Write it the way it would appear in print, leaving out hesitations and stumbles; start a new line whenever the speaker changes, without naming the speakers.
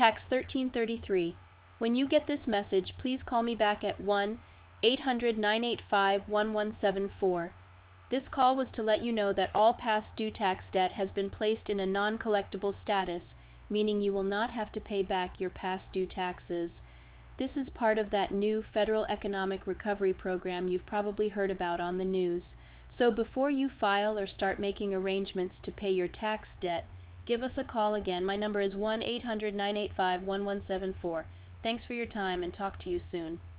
Tax 1333. When you get this message, please call me back at 1-800-985-1174. This call was to let you know that all past due tax debt has been placed in a non-collectible status, meaning you will not have to pay back your past due taxes. This is part of that new Federal Economic Recovery Program you've probably heard about on the news. So before you file or start making arrangements to pay your tax debt, give us a call again. My number is 1-800-985-1174. Thanks for your time and talk to you soon.